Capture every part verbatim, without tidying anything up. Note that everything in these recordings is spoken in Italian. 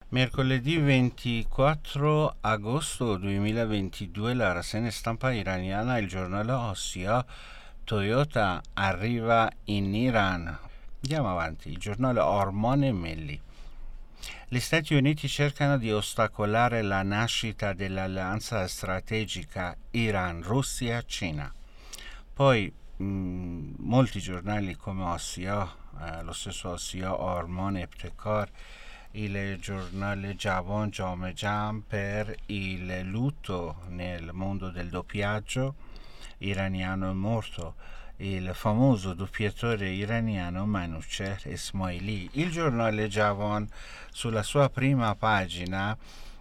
Mercoledì ventiquattro agosto duemilaventidue la rassegna stampa iraniana, il giornale ossia Toyota arriva in Iran. Andiamo avanti, il giornale Ormone Melli. Gli Stati Uniti cercano di ostacolare la nascita dell'alleanza strategica Iran-Russia-Cina. Poi mh, molti giornali come Ossia, eh, lo stesso Ossia, Ormone e Ptekor, il giornale Javon Jome Jam per il lutto nel mondo del doppiaggio iraniano è morto il famoso doppiatore iraniano Manouchehr Esmaili. Il giornale Javon sulla sua prima pagina,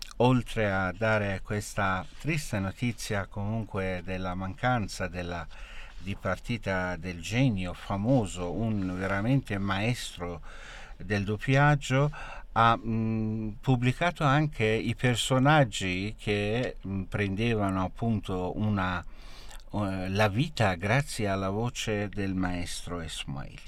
oltre a dare questa triste notizia comunque della mancanza della dipartita del genio famoso, un veramente maestro del doppiaggio, ha mh, pubblicato anche i personaggi che mh, prendevano appunto una, uh, la vita grazie alla voce del maestro Esmaili.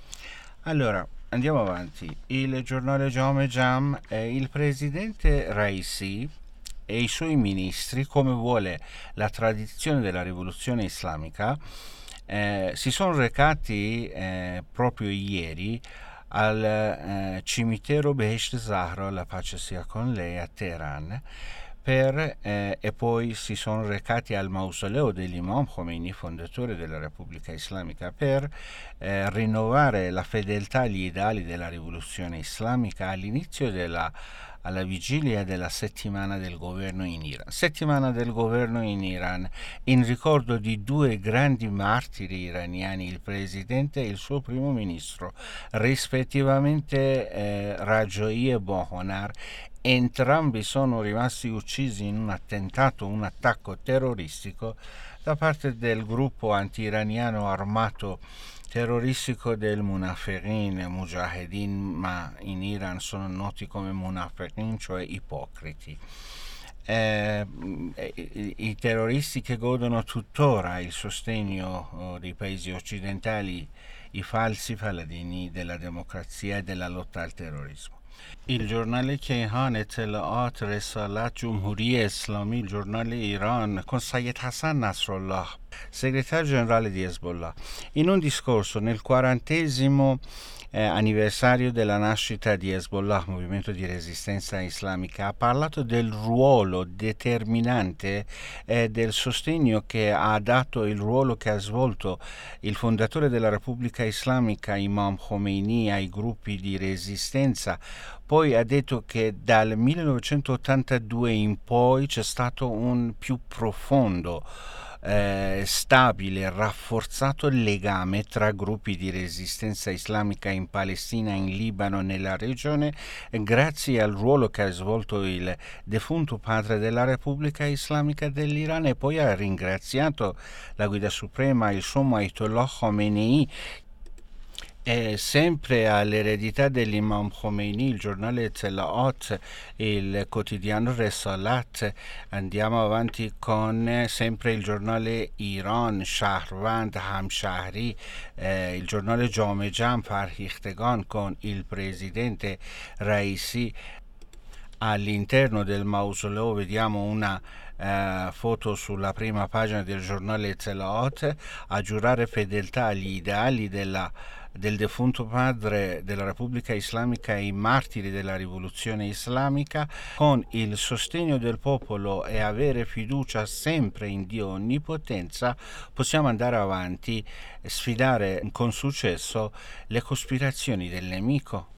Allora, andiamo avanti. Il giornale Jome Jam, eh, il presidente Raisi e i suoi ministri, come vuole la tradizione della rivoluzione islamica, eh, si sono recati eh, proprio ieri al eh, cimitero Behesht Zahra, la pace sia con lei, a Teheran, per, eh, e poi si sono recati al mausoleo dell'Imam Khomeini, fondatore della Repubblica Islamica, per eh, rinnovare la fedeltà agli ideali della rivoluzione islamica all'inizio della alla vigilia della settimana del governo in Iran. Settimana del governo in Iran in ricordo di due grandi martiri iraniani, il presidente e il suo primo ministro, rispettivamente eh, Rajoy e Bohonar. Entrambi sono rimasti uccisi in un attentato, un attacco terroristico da parte del gruppo anti-iraniano armato terroristico del Munafiqin, Mujahedin, ma in Iran sono noti come Munafiqin, cioè ipocriti. Eh, i, i terroristi che godono tuttora il sostegno oh, dei paesi occidentali, i falsi paladini della democrazia e della lotta al terrorismo. Il giornale کیهان اطلاعات رسالت جمهوری اسلامی il giornale Iran con Sayed Hassan Nasrallah, segretario generale di Hezbollah, in un discorso nel quarantesimo eh, anniversario della nascita di Hezbollah, movimento di resistenza islamica, ha parlato del ruolo determinante e eh, del sostegno che ha dato, il ruolo che ha svolto il fondatore della Repubblica Islamica Imam Khomeini ai gruppi di resistenza. Poi ha detto che dal millenovecentottantadue in poi c'è stato un più profondo, eh, stabile, rafforzato legame tra gruppi di resistenza islamica in Palestina, in Libano, nella regione, grazie al ruolo che ha svolto il defunto padre della Repubblica Islamica dell'Iran, e poi ha ringraziato la guida suprema, il suo Ayatollah Khomeini. E sempre all'eredità dell'Imam Khomeini, il giornale Telaot, il quotidiano Resalat. Andiamo avanti con sempre il giornale Iran, Shahravand, Hamshahri, eh, il giornale Jome Jam, Farhikhtegan, con il presidente Raisi. All'interno del mausoleo vediamo una uh, foto sulla prima pagina del giornale Telaot, a giurare fedeltà agli ideali della del defunto padre della Repubblica Islamica e i martiri della rivoluzione islamica, con il sostegno del popolo e avere fiducia sempre in Dio onnipotenza, possiamo andare avanti e sfidare con successo le cospirazioni del nemico.